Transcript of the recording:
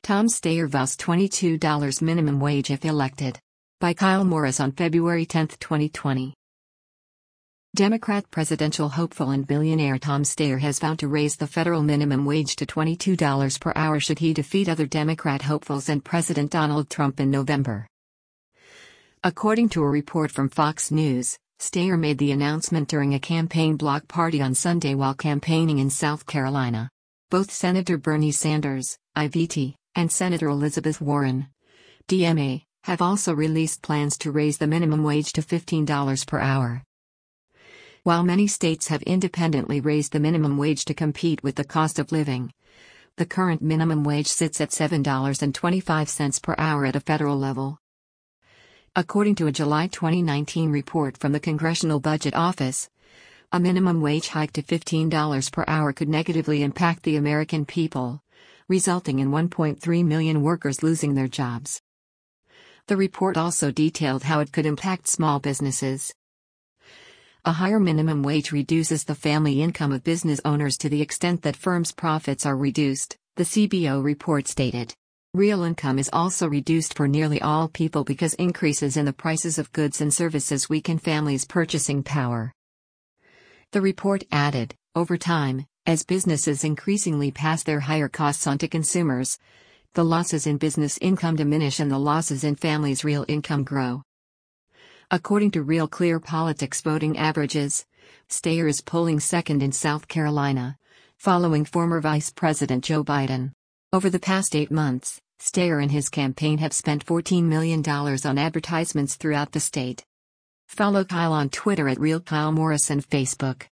Tom Steyer vows $22 minimum wage if elected. By Kyle Morris on February 10, 2020. Democrat presidential hopeful and billionaire Tom Steyer has vowed to raise the federal minimum wage to $22 per hour should he defeat other Democrat hopefuls and President Donald Trump in November. According to a report from Fox News, Steyer made the announcement during a campaign block party on Sunday while campaigning in South Carolina. Both Senator Bernie Sanders, IVT, and Senator Elizabeth Warren, DMA, have also released plans to raise the minimum wage to $15 per hour. While many states have independently raised the minimum wage to compete with the cost of living, the current minimum wage sits at $7.25 per hour at a federal level. According to a July 2019 report from the Congressional Budget Office, a minimum wage hike to $15 per hour could negatively impact the American people, resulting in 1.3 million workers losing their jobs. The report also detailed how it could impact small businesses. A higher minimum wage reduces the family income of business owners to the extent that firms' profits are reduced, the CBO report stated. Real income is also reduced for nearly all people because increases in the prices of goods and services weaken families' purchasing power. The report added, over time, as businesses increasingly pass their higher costs on to consumers, the losses in business income diminish and the losses in families' real income grow. According to Real Clear Politics voting averages, Steyer is polling second in South Carolina, following former Vice President Joe Biden. Over the past 8 months, Steyer and his campaign have spent $14 million on advertisements throughout the state. Follow Kyle on Twitter at RealKyleMorris and Facebook.